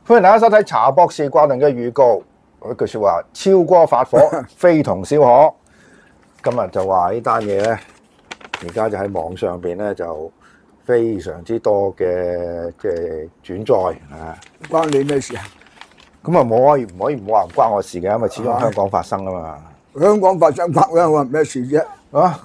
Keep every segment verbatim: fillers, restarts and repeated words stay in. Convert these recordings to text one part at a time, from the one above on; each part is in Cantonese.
歡迎大家收睇茶博士掛頓嘅預告。有一句説話：超鍋發火，非同小可。今日就話呢單嘢咧，而家就喺網上邊咧就非常之多嘅即係轉載啊！ 關你咩事啊？ 咁啊冇可以唔可以唔好話唔關我事嘅，因為始終香港發生啊嘛。 香港發生關香港咩事啫？ 啊，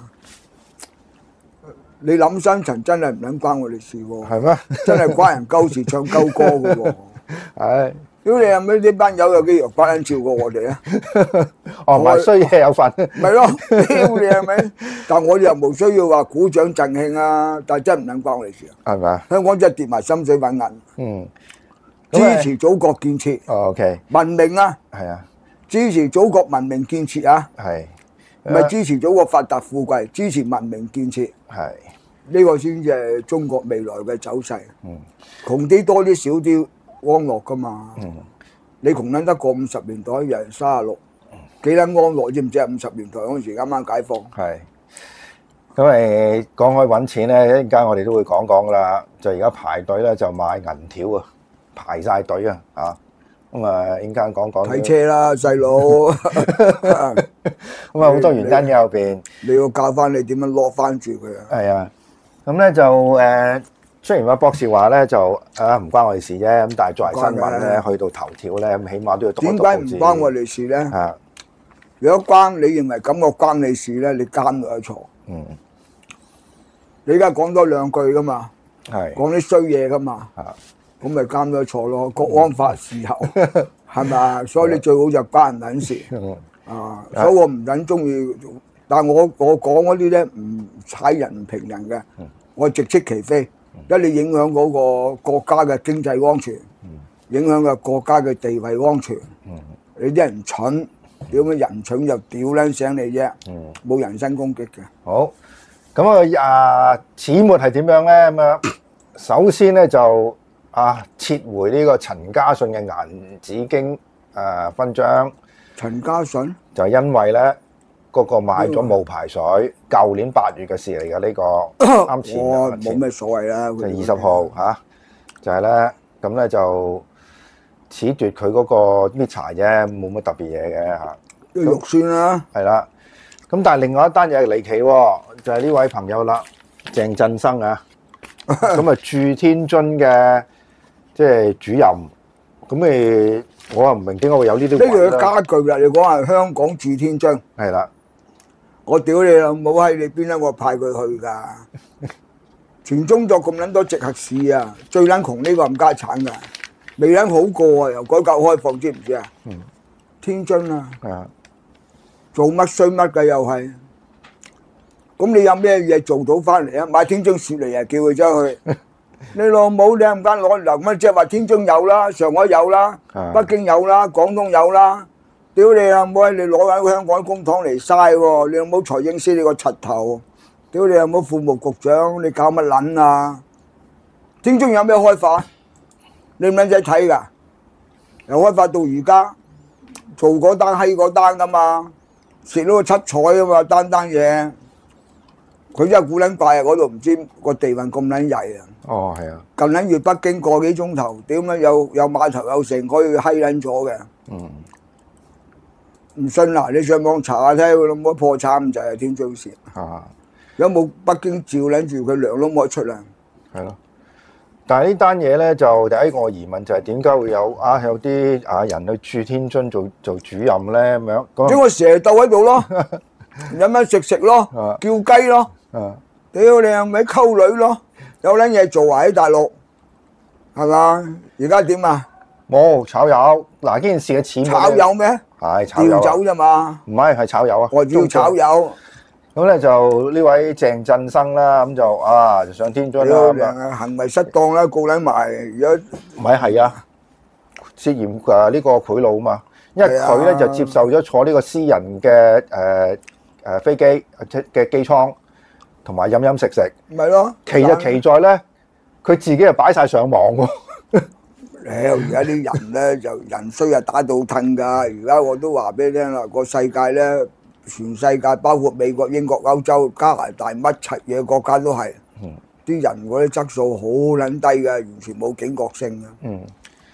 你諗深層真係唔撚關我哋事喎。 係咩？ 真係關人鳩事唱鳩歌嘅喎。 係。 屌你係咪呢班友有幾弱關人照過我哋啊？ 哦，唔係衰嘢有份。 咪咯，屌你係咪？但我哋又冇需要話鼓掌贈慶啊！但係真係唔撚關我哋事啊。 係咪啊？ 香港真係跌埋心水揾銀。 嗯。 支持祖國建設。 哦，OK。 文明啊！ 係啊。 支持祖國文明建設啊！ 係。 唔係支持祖國發達富貴，支持文明建設。 係。 呢個先至係中國未來嘅走勢。 嗯。 窮啲多啲少啲安樂噶嘛。 嗯。 你窮撚得過五十年代，人三十六，幾撚安樂知唔知啊？五十年代嗰陣時啱啱解放。 係。咁誒講開揾錢咧，一陣間我哋都會講講噶啦。就而家排隊咧就買銀條啊，排晒隊啊，嚇！咁啊，一陣間講講。 睇車啦，細佬。 咁啊，好多原因嘅後邊。 你要教翻你點樣攞翻住佢啊？ 係啊。咁咧就誒。雖然話博士話咧就啊唔關我哋事啫，咁但係作為新聞咧，去到頭條咧，咁起碼都要讀一讀報紙。 點解唔關我哋事咧？ 啊， 如果關你認為咁我關你事咧，你監都有錯。嗯。你而家講多兩句噶嘛？係。講啲衰嘢噶嘛？啊。咁咪監咗錯咯？國安法時候係咪啊？所以你最好就關人撚事。啊，所以我唔撚中意，但係我我講嗰啲咧唔踩人唔評人嘅，我直斥其非。一你影響嗰個國家嘅經濟安全，影響個國家嘅地位安全，你啲人蠢，屌咩人蠢就屌撚醒你啫，冇人身攻擊嘅。 好，咁啊啊始末係點樣咧？咁啊，首先咧就啊撤回呢個陳家信嘅銀紫荊誒勳章。 陳家信就因為咧。嗰個買咗冒牌水，舊年八月嘅事嚟嘅呢個，啱前我冇咩所謂啦。 就二十號嚇，就係咧，咁咧就褫奪佢嗰個搣柴啫，冇乜特別嘢嘅嚇。 肉酸啦。係啦，咁但係另外一單嘢係離奇喎，就係呢位朋友啦，鄭振生啊，咁啊駐天津嘅即係主任，咁誒我又唔明點解會有呢啲。 呢個家具啦，你講係香港駐天津。係啦。我屌你老母閪！你邊一個派佢去㗎？全中國咁撚多直轄市啊，最撚窮呢個冚家產㗎，未撚好過啊！由改革開放知唔知啊？嗯。天津啊。係啊。做乜衰乜㗎又係？咁你有咩嘢做到翻嚟啊？買天津雪梨啊，叫佢走去。你老母你冚家攞嚟乜？即係話天津有啦，上海有啦，北京有啦，廣東有啦。屌你啊！冇你攞緊香港公帑嚟嘥喎！你有冇財政司你個柒頭？屌你有冇副務局長？你搞乜撚啊？天津有咩開發？你唔撚使睇㗎？由開發到而家做嗰單閪嗰單㗎嘛，食到個七彩啊嘛，單單嘢。佢真係古撚怪啊！嗰度唔知個地運咁撚曳啊！哦，係啊！近撚住北京個幾鐘頭，屌咩有有碼頭有城可以閪撚咗嘅。嗯。唔信啦！你上網查下睇，佢老母破產就係天津市。啊！有冇北京照撚住佢糧都冇得出啊？係咯。但係呢單嘢咧，就第一個疑問就係點解會有啊有啲啊人去駐天津做做主任咧咁樣？點解蛇鬥喺度咯？有咩食食咯？叫雞咯？啊！屌你係咪溝女咯？有撚嘢做啊喺大陸，係嘛？而家點啊？冇炒魷嗱，呢件事嘅始末炒魷咩？係炒魷調走啫嘛？唔係，係炒魷啊！我要炒魷。咁咧就呢位鄭振生啦，咁就啊就上天津啦咁啊，行為失當啦，告撚埋。而家唔係係啊，涉嫌誒呢個賄賂啊嘛，因為佢咧就接受咗坐呢個私人嘅誒誒飛機嘅機艙，同埋飲飲食食。咪咯，奇就奇在咧，佢自己就擺曬上網喎。誒，而家啲人咧就人衰啊，打到褪㗎。而家我都話俾你聽啦，個世界咧，全世界包括美國、英國、歐洲、加拿大乜柒嘢國家都係，啲人嗰啲質素好撚低嘅，完全冇警覺性嘅。嗯。咁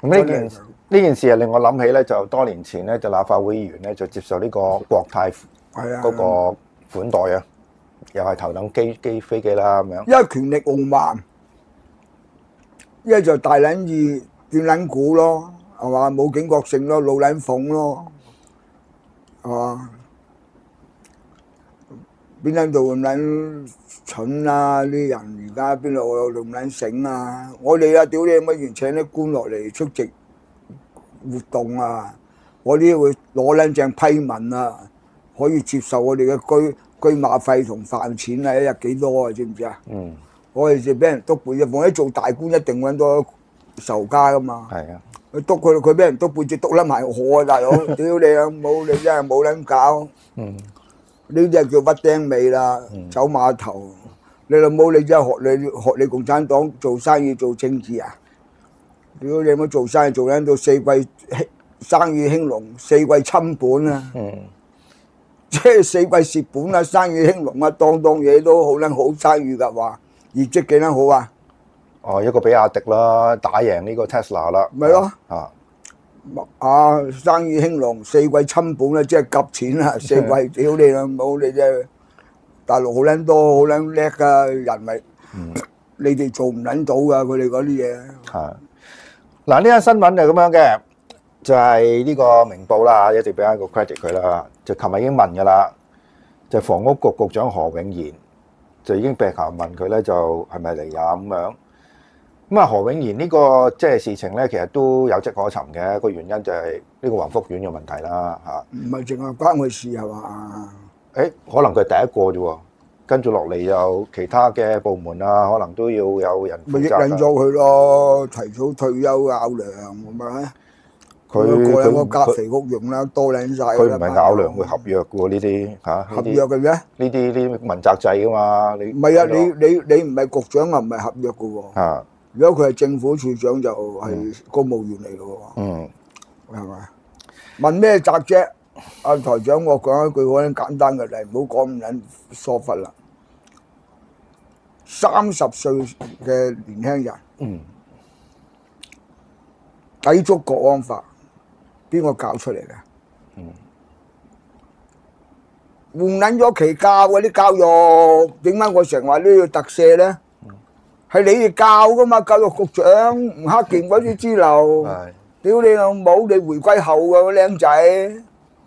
咁呢件呢件事啊，令我諗起咧，就多年前咧，就立法會議員咧就接受呢個國泰嗰個款待啊，又係頭等機機飛機啦咁樣。 因為權力傲慢，一係就大撚意斷撚估咯，係嘛？冇警覺性咯，老撚諷咯，係嘛？邊撚度咁撚蠢啊！啲人而家邊度有咁撚醒啊！我哋啊，屌你乜完請啲官落嚟出席活動啊！我啲會攞撚正批文啊，可以接受我哋嘅居居馬費同飯錢啊！一日幾多啊？知唔知啊？嗯。我哋就俾人督背脊，逢一做大官一定揾多仇家噶嘛。係啊。佢督佢，佢俾人督背脊督甩埋我啊！大佬，屌你啊！冇你真係冇撚搞。嗯。呢啲係叫屈釘尾啦，走碼頭。你老母你真係學你學你共產黨做生意做政治啊！屌你冇做生意做緊到四季生意興隆，四季侵本啊！嗯，即係四季蝕本啊，生意興隆啊，當當嘢都好撚好生意㗎話，業績幾撚好啊？ 哦，一個比亞迪啦，打贏呢個 Tesla 啦。 咪咯。 啊。 啊！生意興隆，四季侵本啦，即係夾錢啦，四季屌你啦，冇你啫！大陸好撚多，好撚叻噶人咪，你哋做唔撚到噶，佢哋嗰啲嘢。 係嗱，呢單新聞就咁樣嘅，就係呢個明報啦，一直俾一個 credit 佢啦。就琴日已經問噶啦，就房屋局局長何永賢就已經被求問佢咧，就係咪離任咁樣？咁啊，何永賢呢個即係事情咧，其實都有跡可尋嘅。個原因就係呢個宏福苑嘅問題啦，嚇。 唔係淨係關佢事係嘛？ 誒，可能佢係第一個啫喎，跟住落嚟有其他嘅部門啊，可能都要有人負責。 咪益撚咗佢咯，提早退休咬糧咁咪。佢過兩個加肥屋用啦，多撚晒。 佢唔係咬糧，會合約嘅喎呢啲嚇。 合約嘅咩？ 呢啲呢啲問責制噶嘛？你唔係啊！你你你唔係局長啊，唔係合約嘅喎。嚇！如果佢係政府處長就係公務員嚟嘅喎，嗯，係咪？問咩責啫？阿台長，我講一句好簡單嘅嚟，唔好講咁撚疏忽啦。三十歲嘅年輕人，嗯，抵觸國安法，邊個教出嚟嘅？嗯，換撚咗期教嗰啲教育，點解我成日話都要特赦咧？係你哋教噶嘛，教育局長吳克儉嗰啲支流，屌你老母！你回歸後嘅僆仔，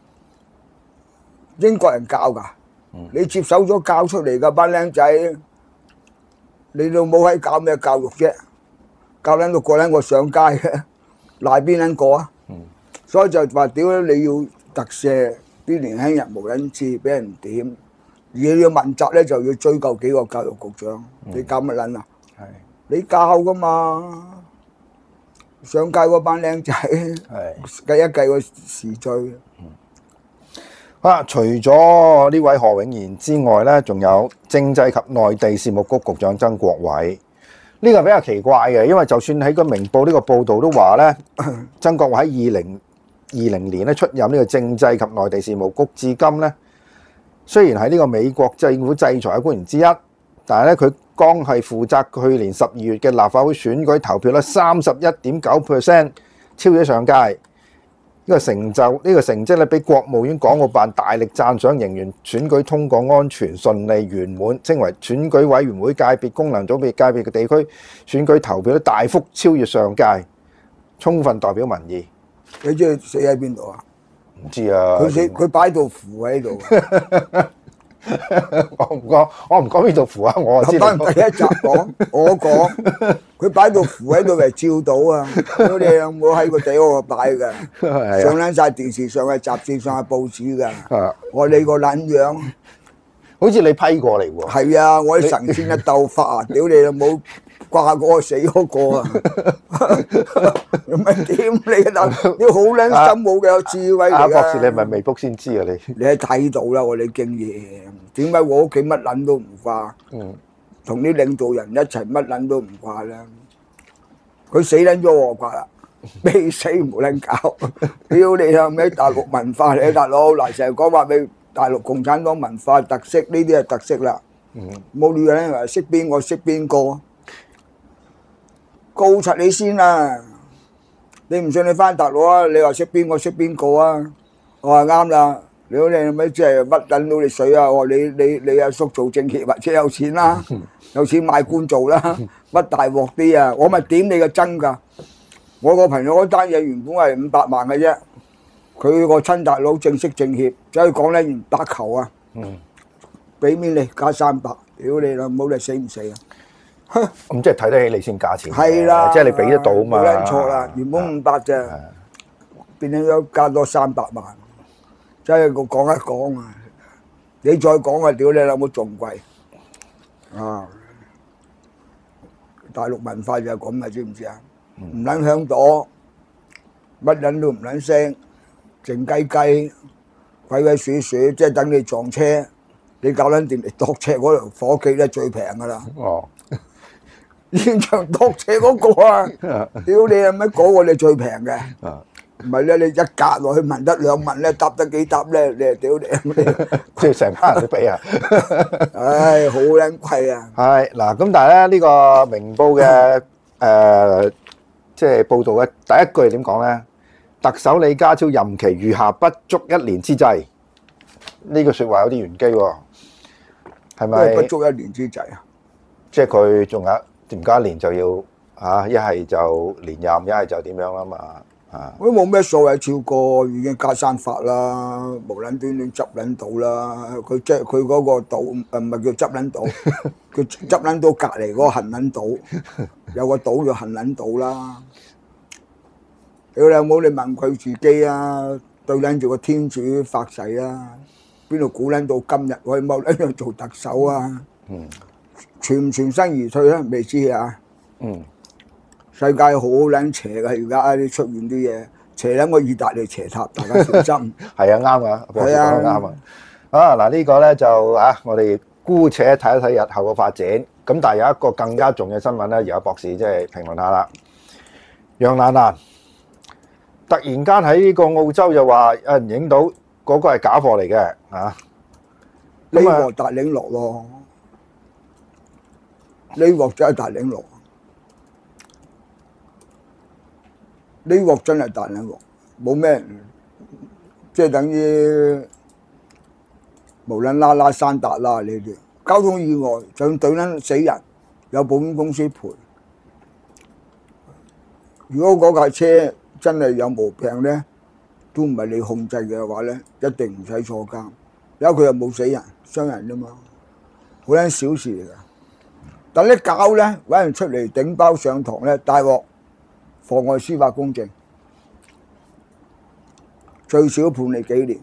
英國人教噶，你接手咗教出嚟嘅班僆仔，你老母喺搞咩教育啫？教撚到個撚個上街嘅，賴邊撚個啊？所以就話屌你要特赦啲年輕人無撚知，俾人點，而你要問責咧就要追究幾個教育局長，你搞乜撚啊？係你教噶嘛？上街嗰班僆仔，計一計個時序。 啊，除咗呢位何永賢之外咧，仲有政制及內地事務局局長曾國衛。呢個比較奇怪嘅，因為就算喺個明報呢個報導都話咧，曾國衛喺二零二零年咧出任呢個政制及內地事務局，至今咧雖然係呢個美國政府制裁嘅官員之一，但係咧佢剛係負責去年十二月嘅立法會選舉投票率三十一點九 percent， 超咗上屆。呢個成就呢個成績咧，俾國務院港澳辦大力讚賞，形容選舉通過安全順利圓滿，稱為選舉委員會界別、功能組別界別嘅地區選舉投票率大幅超越上屆，充分代表民意。 你知佢死喺邊度啊？ 唔知啊。 佢死佢擺到符喺度。 我唔講，我唔講邊度符啊！我知。 翻第一集講，我講佢擺到符喺度嚟照到啊！我哋有冇喺個地嗰度擺㗎？上撚晒電視上嘅雜誌上嘅報紙㗎。我你個撚樣， 好似你批過嚟喎。 係啊！我啲神仙一鬥法啊！屌你老母！掛嗰個死嗰個啊！唔係點你啊？你好撚心冇嘅有智慧嚟㗎。 阿博士，你係咪未卜先知啊？你你喺睇到啦，我哋經驗。點解我屋企乜撚都唔掛？嗯，同啲領導人一齊乜撚都唔掛咧。佢死撚咗我掛啦，未死冇撚搞。屌你啊！咩大陸文化嚟啊，大佬嗱，成日講話俾大陸共產黨文化特色，呢啲係特色啦。嗯，冇理由咧話識邊個識邊個。告柒你先啦！ 你唔信你翻大陸啊？你話識邊個識邊個啊？我話啱啦，屌你咪即係屈撚到你水啊！我話你你你阿叔做政協或者有錢啦，有錢買官做啦，乜大鑊啲啊！我咪點你個真㗎？我個朋友嗰單嘢原本係五百萬嘅啫，佢個親大佬正式政協，走去講咧百球啊，俾面你加三百，屌你老母你死唔死啊？ 咁即係睇得起你先價錢， 係啦， 即係你俾得到嘛。 冇撚錯啦，原本五百啫，變咗加多三百萬，即係我講一講啊！你再講啊，屌你老母仲貴啊！大陸文化就係咁啊，知唔知啊？唔撚響朵，乜撚都唔撚聲，靜雞雞，鬼鬼祟祟，即係等你撞車，你搞撚掂嚟度車嗰條伙計咧最平噶啦。哦。現場度車嗰個啊，屌你啊！乜嗰個你最平嘅，唔係咧，你一格落去問得兩問咧，答得幾答咧？你係屌你， 即係成班人都俾啊！ 唉，好撚貴啊！ 係嗱，咁但係咧呢個明報嘅誒，即係報導嘅第一句點講咧？特首李家超任期餘下不足一年之際，呢句説話有啲玄機喎，係咪？ 不足一年之際啊！ 即係佢仲有。唔加一年就要嚇，一係就連任，一係就點樣啦嘛啊！ 我都冇咩所謂，超過已經加山法啦，無撚端端執撚到啦。佢即係佢嗰個島，唔係叫執撚島，佢執撚到隔離嗰個恨撚島，有個島叫恨撚島啦。你有冇你問佢自己啊？對撚住個天主發誓啊！邊度估撚到今日可以踎撚樣做特首啊？嗯。全唔全身而退咧？未知啊！嗯，世界好撚邪㗎，而家啲出現啲嘢，邪撚個意大利斜塔，大家小心。 係啊，啱啊，博士講得啱啊！啊嗱，呢個咧就啊，我哋姑且睇一睇日後嘅發展。咁但係有一個更加重要嘅新聞咧，由阿博士即係評論下啦。楊蘭蘭突然間喺呢個澳洲就話有人影到嗰個係假貨嚟嘅啊！ 呢個大領落咯。呢鑊真係大領鑊，呢鑊真係大領鑊，冇咩，即係等於無論拉拉山達啦呢啲交通意外，就算對撚死人，有保險公司賠。如果嗰架車真係有毛病咧，都唔係你控制嘅話咧，一定唔使坐監，因為佢又冇死人，傷人啫嘛，好撚小事嚟㗎。但係你搞咧，揾人出嚟頂包上堂咧，大鑊，妨礙司法公正，最少判你幾年，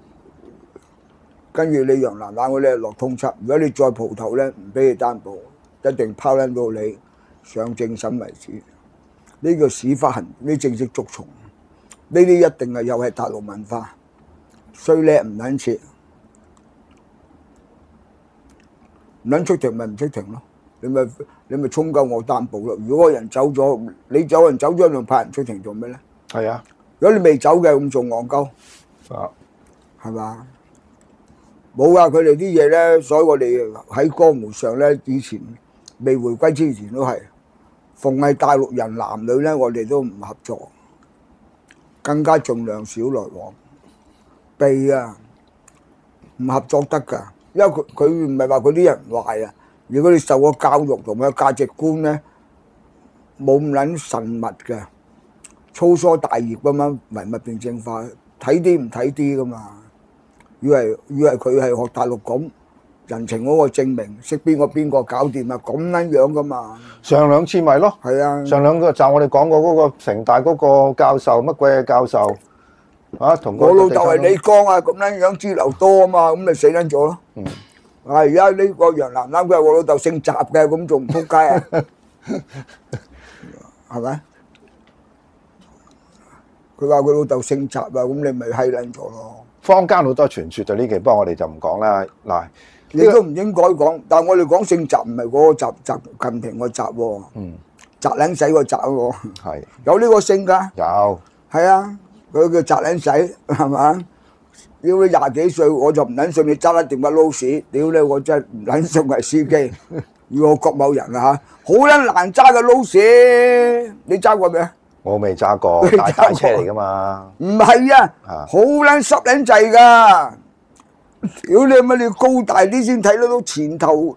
跟住你楊蘭蘭嗰啲落通緝。如果你再蒲頭咧，唔俾你擔保，一定拋撚到你上正審為止。呢個屎忽痕，呢正式捉蟲，呢啲一定係又係大陸文化，衰叻唔撚切，唔撚出庭咪唔出庭咯。你咪你咪充夠我擔保咯。如果個人走咗，你走人走咗，仲派人出庭做咩咧？係啊。如果你未走嘅，咁仲戇鳩。啊。係嘛？冇啊！佢哋啲嘢咧，所以我哋喺江湖上咧，以前未回歸之前都係，逢係大陸人男女咧，我哋都唔合作，更加盡量少來往，避啊，唔合作得㗎，因為佢佢唔係話嗰啲人壞啊。如果你受過教育同埋價值觀咧，冇咁撚神密嘅，粗疏大業咁樣唯物辯證化，睇啲唔睇啲噶嘛。以為以為佢係學大陸咁，人情嗰個證明，識邊個邊個搞掂啊，咁撚樣噶嘛。上兩次咪咯，係啊，上兩個就我哋講過嗰個城大嗰個教授乜鬼嘅教授啊，同我老豆係李剛啊，咁撚樣資料多啊嘛，咁咪死撚咗咯。嗯。啊！而家呢個楊蘭蘭佢係我老豆姓習嘅，咁仲唔撲街啊？係咪？佢話佢老豆姓習啊，咁你咪閪撚咗咯。坊間好多傳説就呢期，不過我哋就唔講啦。嗱，你都唔應該講，但係我哋講姓習唔係嗰個習習近平個習喎。嗯。習撚仔個習喎。係。有呢個姓㗎？有。係啊，佢叫習撚仔，係嘛？屌你廿幾歲，我就唔撚信你揸得掂架撈屎！屌你，我真係唔撚信係司機。如果郭某人啊嚇，好撚難揸嘅撈屎，你揸過未啊？ 我未揸過，大大車嚟噶嘛。 唔係啊，好撚濕撚滯㗎。屌你乜你要高大啲先睇得到前頭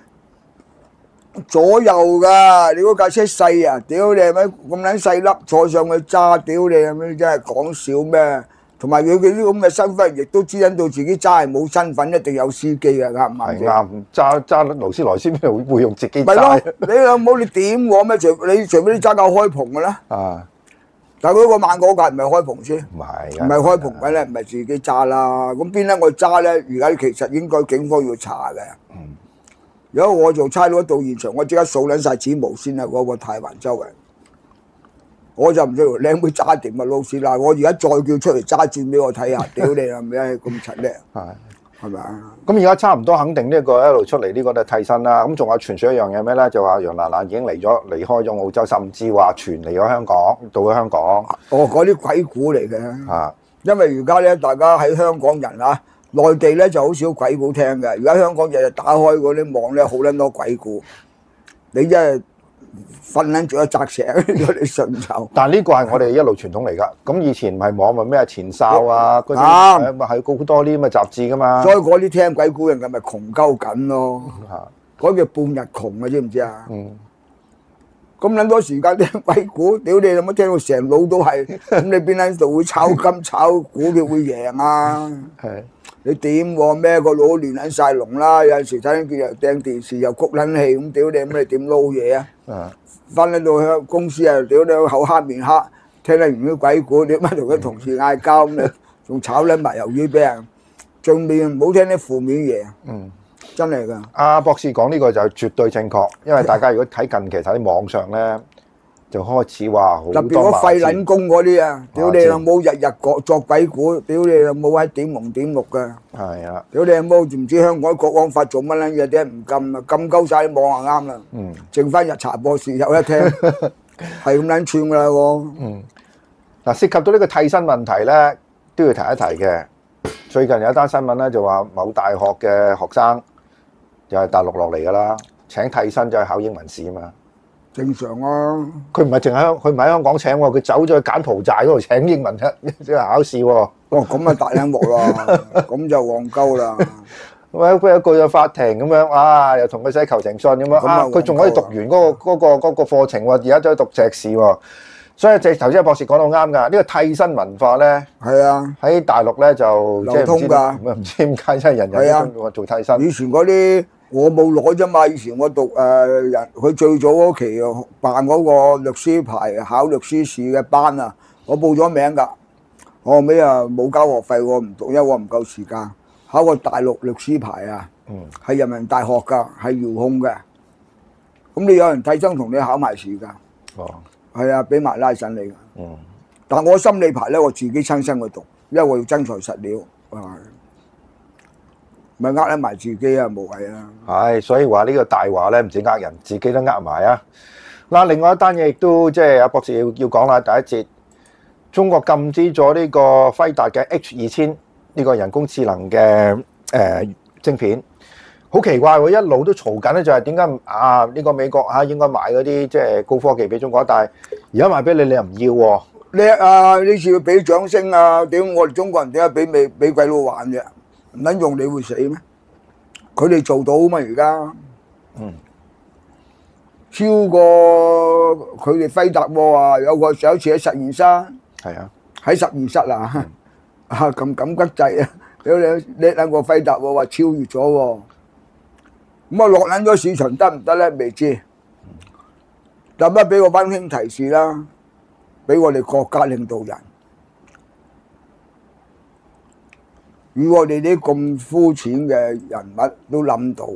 左右㗎。你嗰架車細啊，屌你係咪咁撚細粒坐上去揸？屌你係咪真係講笑咩？同埋佢佢啲咁嘅身份，亦都知引到自己揸係冇身份，一定有司機嘅，啱唔啱？ 係啱，揸揸勞斯萊斯邊度會用自己揸？ 咪咯，你老母你點我咩？除你除非你揸架開篷嘅啦。啊！但係嗰個萬嗰架唔係開篷先，唔係唔係開篷嘅咧，唔係自己揸啦。咁邊咧我揸咧？而家其實應該警方要查嘅。嗯。如果我做差佬到現場，我即刻數撚晒指模先啦，嗰個太環周圍。我就唔知條靚妹揸掂啊老師啦！我而家再叫出嚟揸轉俾我睇下，屌你係咪咁柒叻？係係咪啊？咁而家差唔多肯定呢個一路出嚟呢個都係替身啦。咁仲有傳説一樣嘢咩咧？就話楊娜娜已經離咗離開咗澳洲，甚至話傳嚟咗香港，到咗香港。哦，嗰啲鬼故嚟嘅。啊，因為而家咧，大家喺香港人啊，內地咧就好少鬼故聽嘅。而家香港日日打開嗰啲網咧，好撚多鬼故。你真係〜瞓撚住一砸石，如果你順手。但係呢個係我哋一路傳統嚟㗎。咁以前唔係網咪咩前哨啊，嗰啲咪係好多啲咁嘅雜誌㗎嘛。所以嗰啲聽鬼故人嘅咪窮鳩緊咯。嗰叫半日窮啊，知唔知啊？嗯。咁撚多時間聽鬼故，屌你有冇聽到成腦都係？咁你邊撚度會炒金炒股票會贏啊？係。你點喎？咩個腦亂撚曬龍啦！有陣時睇緊佢又掟電視又谷撚氣，咁屌你咁你點撈嘢啊？啊！翻嚟到香公司啊，屌你口黑面黑，聽得完啲鬼故，點解同佢同事嗌交咁你仲炒撚埋魷魚俾人？盡量唔好聽啲負面嘢。嗯，真係㗎。阿博士講呢個就絕對正確，因為大家如果睇近期睇啲網上咧。就開始話好多，特別嗰廢撚工嗰啲啊！屌你老母日日作作鬼故，屌你老母喺點蒙點錄㗎！係啊！屌你老母唔知香港國安法做乜撚嘢？點解唔禁啊？禁鳩曬啲網就啱啦！嗯，剩翻日茶博士有一聽，係咁撚串㗎啦喎！嗯，嗱涉及到呢個替身問題咧，都要提一提嘅。最近有一單新聞咧，就話某大學嘅學生又係大陸落嚟㗎啦，請替身就係考英文試啊嘛。正常啊！佢唔係淨喺香，佢唔喺香港請喎，佢走咗去柬埔寨嗰度請英文啫，即係考試喎。哦，咁啊大靚鑊啦，咁就戇鳩啦。咁啊，佢又告咗法庭咁樣，啊，又同佢寫求情信咁樣，啊，佢仲可以讀完嗰個嗰個嗰個課程喎，而家走去讀碩士喎。所以就頭先阿博士講到啱㗎，呢個替身文化咧，係啊，喺大陸咧就流通㗎，唔知點解真係人人都做替身。以前嗰啲。我冇攞啫嘛，以前我讀誒人，佢最早嗰期辦嗰個律師牌考律師試嘅班啊，我報咗名㗎，我後尾啊冇交學費，我唔讀，因為我唔夠時間考個大陸律師牌啊，係人民大學㗎，係遙控嘅，咁你有人替身同你考埋試㗎，哦，係啊，俾埋拉神你㗎，嗯，但我心理牌咧，我自己親身去讀，因為我要真材實料，係。咪呃得埋自己啊，無謂啊！係，所以話呢個大話咧，唔止呃人，自己都呃埋啊！嗱，另外一單嘢亦都即係阿博士要要講啦。第一節，中國禁止咗呢個輝達嘅 H 二千呢個人工智能嘅誒、呃、晶片，好奇怪喎！一路都嘈緊咧，就係點解啊？呢、呢個美國啊應該買嗰啲即係高科技俾中國，但係而家賣俾你，你又唔要喎？叻啊！呢次要俾掌聲啊！點我哋中國人點解俾美俾鬼佬玩啫？唔撚用你會死咩？佢哋做到啊嘛而家，嗯，超過佢哋輝達喎啊！有個有一次喺實驗室，係啊，喺實驗室啊，啊咁緊急掣啊！有你你兩個輝達喎話超越咗喎，咁啊落撚咗市場得唔得咧？未知，但乜俾個溫馨提示啦，俾我哋國家領導人。如果我哋啲咁膚淺嘅人物都諗到，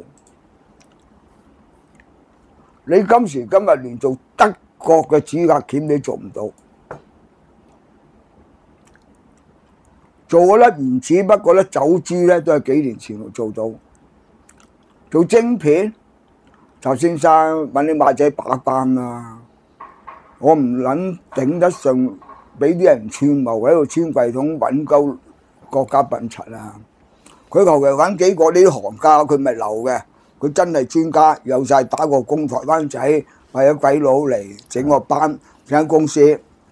你今時今日連做德國嘅指甲鉗你做唔到，做嗰粒原子筆嗰粒走珠咧都係幾年前做到，做晶片，周先生揾你馬仔把關啦，我唔撚頂得順，俾啲人串謀喺度穿櫃桶揾鳩。國家笨柒啊！佢求其揾幾個呢啲行家，佢咪流嘅。佢真係專家，有晒打過工台灣仔，或者鬼佬嚟整個班，整間公司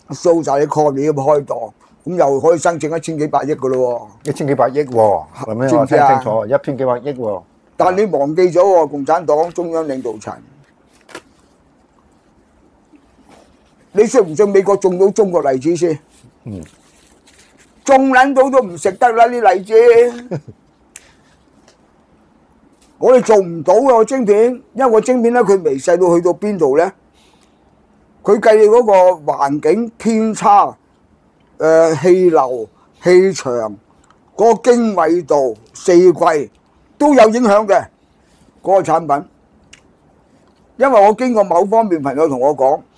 掃晒啲概念咁開檔，咁又可以申請一千幾百億噶咯喎，一千幾百億喎，係咪我聽清楚？一千幾百億喎。 但係你忘記咗喎，共產黨中央領導層，你信唔信美國種到中國荔枝先？ 嗯， 種撚到都唔食得啦啲荔枝。我哋做唔到嘅個晶片，因為個晶片咧佢微細到去到邊度咧？佢計你嗰個環境偏差，誒、呃、氣流、氣場、嗰、那個經緯度、四季都有影響嘅嗰、那個產品。因為我經過某方面朋友同我講，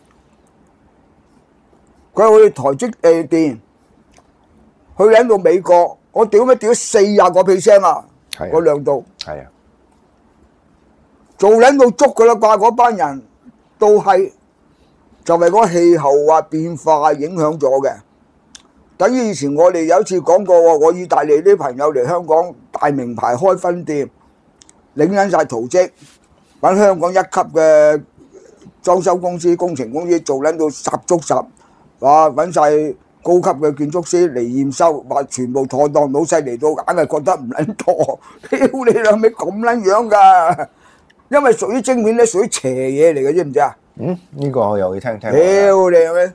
佢話去台積誒電，去緊到美國，我屌咩屌四廿個 percent 啊！嗰兩度係啊， 做撚到足噶啦啩，嗰班人都係就係嗰氣候啊變化影響咗嘅。等於以前我哋有一次講過喎，我意大利啲朋友嚟香港大名牌開分店，領緊曬圖則，揾香港一級嘅裝修公司、工程公司做撚到十足十，哇揾曬高級嘅建築師嚟驗收，話全部妥當，老細嚟到硬係覺得唔撚妥，屌你兩味咁撚樣㗎！因為屬於晶片咧，屬於邪嘢嚟嘅，知唔知啊？ 嗯，呢、這個我又要聽聽。 屌你兩味，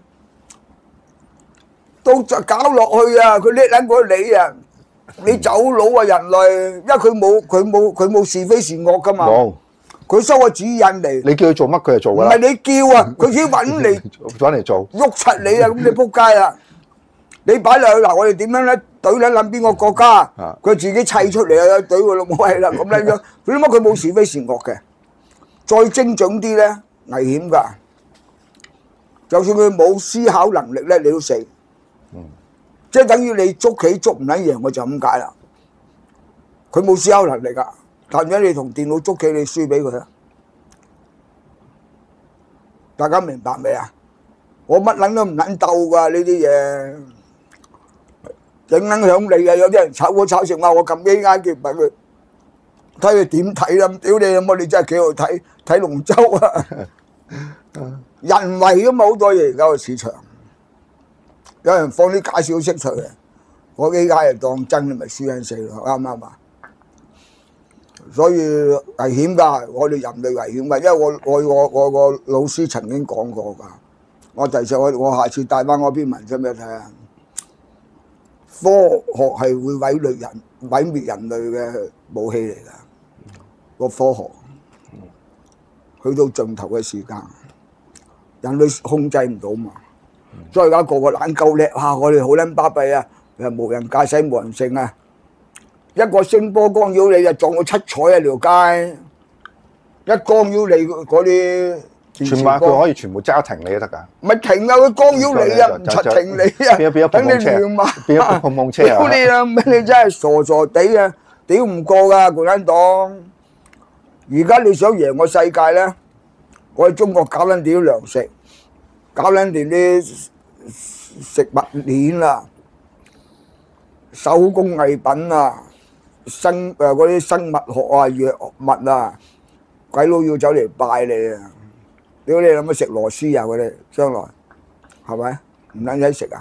到就搞落去啊！佢叻撚過你啊！你走佬啊人類，因為佢冇佢冇佢冇是非善惡㗎嘛。冇。佢收個指引嚟， 你叫佢做乜佢就做㗎啦。 唔係你叫啊，佢自己揾嚟揾嚟做， 喐柒你啊！咁你仆街啦！你擺落去嗱，我哋點樣咧？懟撚撚邊個國家？佢自己砌出嚟啊！懟佢老母係啦，咁樣樣。佢點解佢冇是非善惡嘅？再精準啲咧，危險㗎。就算佢冇思考能力咧，你都死。嗯。即係等於你捉棋捉唔撚贏，我就咁解啦。佢冇思考能力㗎。但係你同電腦捉棋，你輸俾佢啊！大家明白未啊？我乜撚都唔撚鬥㗎呢啲嘢，影撚響你啊！有啲人炒股炒成話我撳 A I 嘅，問佢睇佢點睇啦！屌你咁，我哋真係企喺度睇睇龍舟啊！人為㗎嘛，好多嘢而家個市場，有人放啲假消息出嚟，我 A I 係當真，你咪輸緊死咯，啱唔啱啊？所以危險㗎，我哋人類危險㗎，因為我我我我個老師曾經講過㗎。我第時我我下次帶翻嗰篇文章俾你睇下。科學係會毀滅人、毀滅人類嘅武器嚟㗎。個科學去到盡頭嘅時間，人類控制唔到嘛。所以而家個個懶夠叻嚇，我哋好撚巴閉啊！又無人駕駛、無人性啊！一個聲波干擾你就撞到七彩啊條街，一干擾你嗰啲， 全話佢可以全部揸停你都得㗎。 唔係停啊！佢干擾你啊，唔出停你啊！ 變咗變咗碰碰車，變咗碰碰車啊！ 屌你啦！咩你真係傻傻地啊！屌唔過㗎共產黨。而家你想贏個世界咧，我哋中國搞撚掂啲糧食，搞撚掂啲食物鏈啊，手工藝品啊。生誒嗰啲生物學啊、藥物啊，鬼佬要走嚟拜你啊！屌你諗乜食螺絲啊？佢哋將來係咪唔撚使食啊？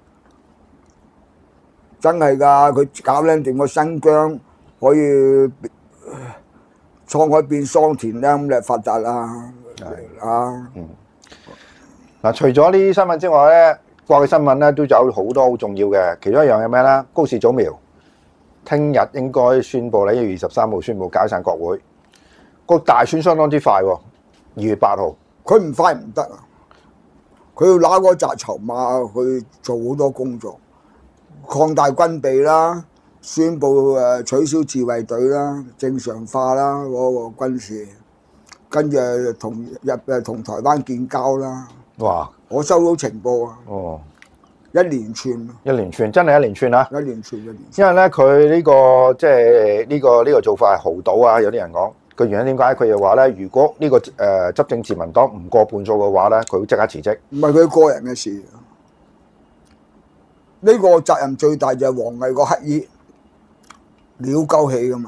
真係㗎！佢搞撚掂個新疆，可以滄海變桑田啦，咁就發達啦！啊！ 嗱，除咗呢啲新聞之外咧，國際新聞咧都有好多好重要嘅，其中一樣係咩咧？高市早苗。聽日應該宣佈咧，一月二十三號宣佈解散國會。個大選相當之快喎，二月八號。 佢唔快唔得啊！佢要拿嗰紮籌碼去做好多工作，擴大軍備啦，宣佈誒取消自衛隊啦，正常化啦嗰個軍事，跟住同日誒同台灣建交啦。哇！我收到情報啊！哦。一連串， 一連串真係一連串啊！ 一連串一連串， 因為咧佢呢個即係呢個呢個做法係豪賭啊！有啲人講個原因點解？佢又話咧，如果呢個誒執政自民黨唔過半數嘅話咧，佢會即刻辭職。 唔係佢個人嘅事，呢個責任最大就係王毅個乞衣撩鳩起噶嘛。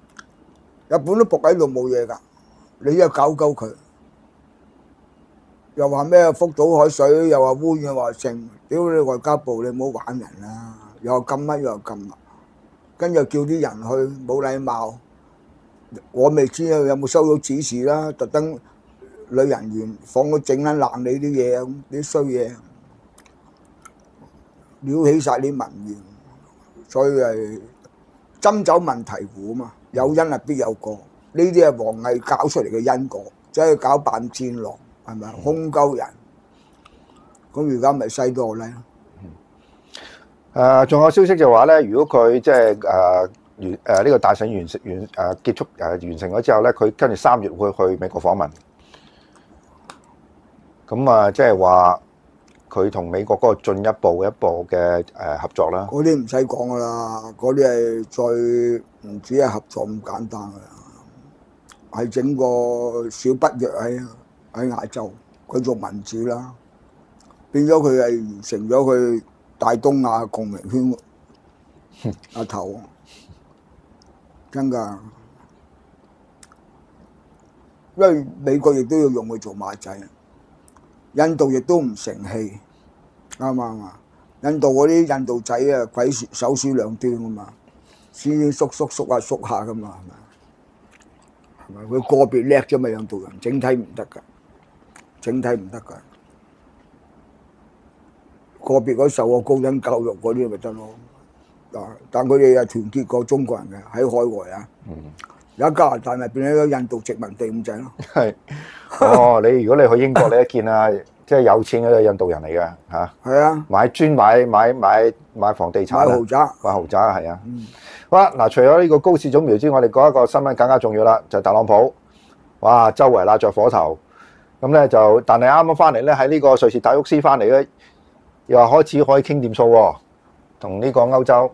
日本都仆喺度冇嘢㗎，你又搞鳩佢。 又話咩福島海水，又話污染話成，屌你外交部你唔好玩人啦，又禁乜又禁啦，跟住叫啲人去冇禮貌，我未知啊有冇收到指示啦，特登女人員放個整撚爛你啲嘢，啲衰嘢，撩起晒啲民怨，所以係斟酒問題糊啊嘛，有因係必有果，呢啲係王毅搞出嚟嘅因果，即係搞扮戰狼。係咪空鳩人？咁而家咪西多咧？ 誒，仲有消息就話咧，如果佢即係誒完誒呢個大選完成完誒結束誒完成咗之後咧，佢跟住三月會去美國訪問。咁啊，即係話佢同美國嗰個進一步一步嘅誒合作啦。 嗰啲唔使講噶啦，嗰啲係再唔止係合作咁簡單噶啦，係整個小北約喺。喺亞洲，佢做民主啦，變咗佢係完成咗佢大東亞共榮圈阿頭，真㗎，因為美國亦都要用佢做馬仔，印度亦都唔成氣，啱唔啱啊？印度嗰啲印度仔啊，鬼手鼠兩端㗎嘛，先縮縮縮下縮下㗎嘛，係咪？係咪？佢個別叻啫嘛，印度人整體唔得㗎。整體唔得㗎，個別嗰受過高等教育嗰啲咪得咯。嗱，但佢哋係團結過中國人嘅喺海外啊。嗯。而家加拿大咪變咗個印度殖民地咁滯咯。係。 哦，你如果你去英國，你一見啊，即係有錢嗰啲印度人嚟嘅嚇。係啊。買專買買買買房地產。 買豪宅。 買豪宅啊，係啊。嗯。好啦，嗱，除咗呢個高市總苗之外，我哋講一個新聞更加重要啦，就係特朗普。哇，周圍揦着火頭。咁咧就，但係啱啱翻嚟咧，喺呢個瑞士達沃斯翻嚟咧，又話開始可以傾掂數喎，同呢個歐洲。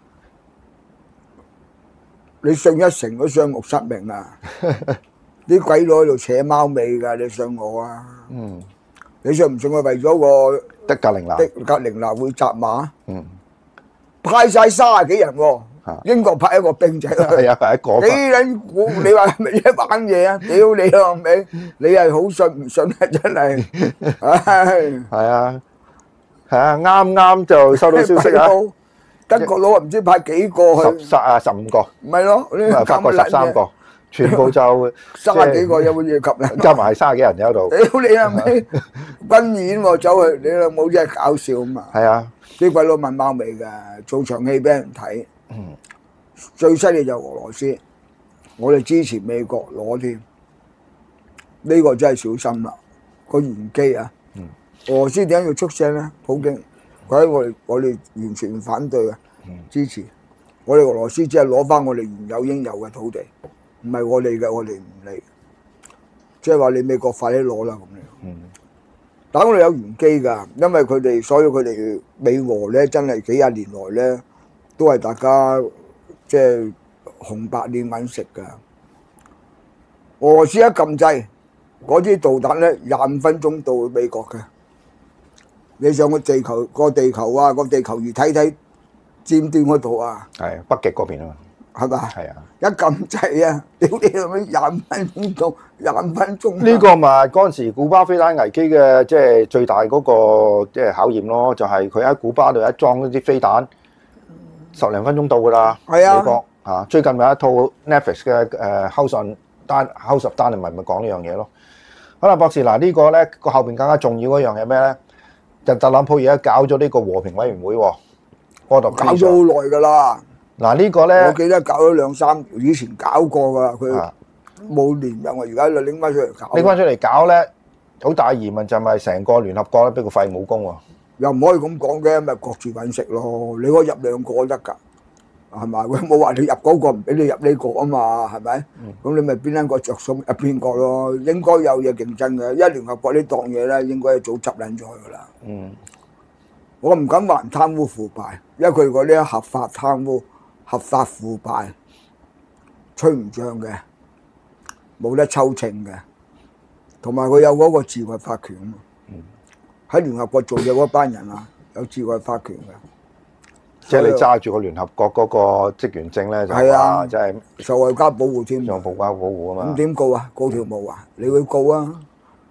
你信一成都雙目失明啊！啲鬼佬喺度扯貓尾㗎，你信我啊？嗯。你信唔信佢為咗個德格陵娜？ 德格陵娜會紮馬？嗯。派晒三十幾人喎。英國派一個兵仔， 係啊，係一個。 幾撚估？你話係咪一玩嘢啊？屌你老味！你係好信唔信啊？真係，唉， 係啊，係啊，啱啱就收到消息啊！ 德國佬唔知派幾個去？ 十十啊，十五個。 唔係咯，呢法國十三個，全部就三十幾個有冇嘢及啊？ 加埋係三十幾人喺度。 屌你老味！軍演喎，走去你老母真係搞笑啊嘛！ 係啊， 啲鬼佬問貓尾㗎，做場戲俾人睇。嗯，最犀利就俄羅斯，我哋支持美國攞添，呢個真係小心啦，個玄機啊！嗯，俄羅斯點解要出聲咧？普京，佢喺我哋我哋完全反對啊，支持。我哋俄羅斯只係攞翻我哋原有應有嘅土地，唔係我哋嘅，我哋唔理。即係話你美國快啲攞啦咁樣。嗯，但我哋有玄機㗎，因為佢哋所以佢哋美俄咧真係幾廿年來咧。都係大家即係紅白臉揾食㗎。俄羅斯一撳掣，嗰啲導彈咧廿五分鐘到美國嘅。你上個地球個地球啊，個地球儀睇睇尖端嗰度啊。 係北極嗰邊啊嘛。 係嘛？ 係啊。 一撳掣啊，屌你咁樣廿五分鐘到廿五分鐘。 呢個咪嗰陣時古巴飛彈危機嘅即係最大嗰個即係考驗咯，就係佢喺古巴度一裝嗰啲飛彈。十零分鐘到㗎啦，美國嚇。最近咪一套 Netflix 嘅誒 House on House of Dynamite 咪講呢樣嘢咯。好啦，博士，嗱呢個咧個後邊更加重要嗰樣嘢咩咧？就特朗普而家搞咗呢個和平委員會喎，嗰度搞咗好耐㗎啦。 嗱呢個咧， 我記得搞咗兩三年，以前搞過㗎，佢冇連任啊，而家就拎翻出嚟搞。 拎翻出嚟搞咧，好大疑問就係咪成個聯合國咧俾個廢武功喎？ 又唔可以咁講嘅，咪各自揾食咯。你可以入兩個得㗎，係咪？佢冇話你入嗰個唔俾你入呢個啊嘛，係咪？咁、嗯、你咪邊一個着數入邊個咯？應該有嘢競爭嘅。一聯合國呢檔嘢咧，應該早執撚咗㗎啦。嗯，我唔敢話貪污腐敗，因為佢嗰啲合法貪污、合法腐敗，吹唔漲嘅，冇得抽秤嘅，同埋佢有嗰個自衛法權啊嘛。喺聯合國做嘢嗰班人啊，有自衛法權嘅， 即係你揸住個聯合國嗰個職員證咧，就話即係受外交保護添， 受外交保護啊嘛。 咁點告啊？告條毛啊？你會告啊？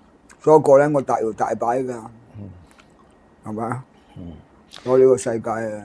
所以個人我大搖大擺㗎，係咪啊？我呢個世界啊！